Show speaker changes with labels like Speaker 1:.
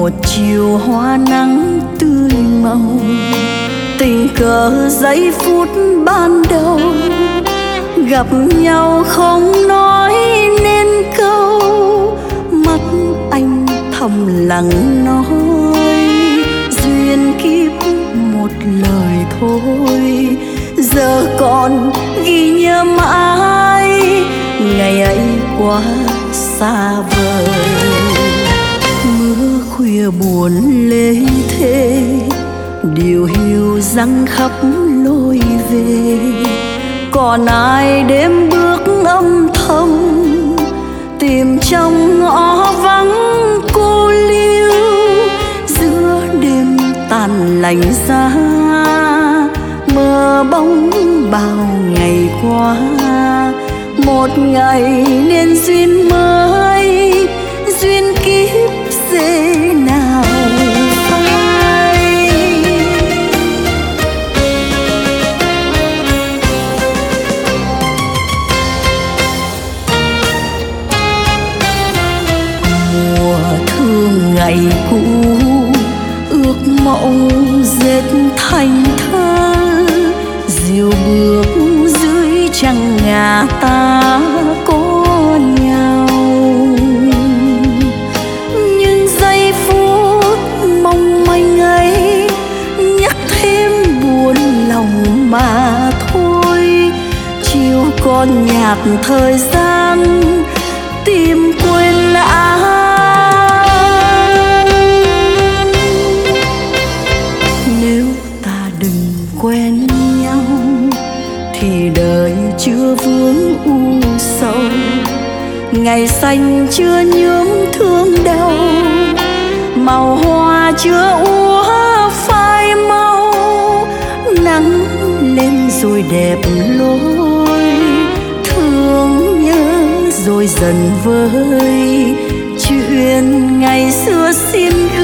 Speaker 1: một chiều hoa nắng tươi màu, tình cờ giây phút ban đầu gặp nhau không nói nên câu, mắt anh thầm lặng nói duyên kiếp một lời thôi. Giờ còn ghi nhớ mãi ngày ấy quá xa vời. Mưa khuya buồn lê thê, điều hiu răng khắp lối về. Còn ai đêm bước âm thầm tìm trong ngõ vắng cô liêu. Giữa đêm tàn lạnh giá mơ bóng bao ngày qua, một ngày nên duyên mới, duyên kiếp dễ nào phai. Mùa thương ngày cũ ước mộng dệt thành thơ, diều bước dưới trăng ngà ta có nhau. Nhưng giây phút mong manh ấy nhắc thêm buồn lòng mà thôi. Chiều còn nhạt thời gian tìm quên lãng. Nếu ta đừng quen nhau thì đời chưa vướng u sầu, ngày xanh chưa nhuốm thương đau, màu hoa chưa úa phai mau. Nắng lên rồi đẹp lối, thương nhớ rồi dần vơi. Chuyện ngày xưa xin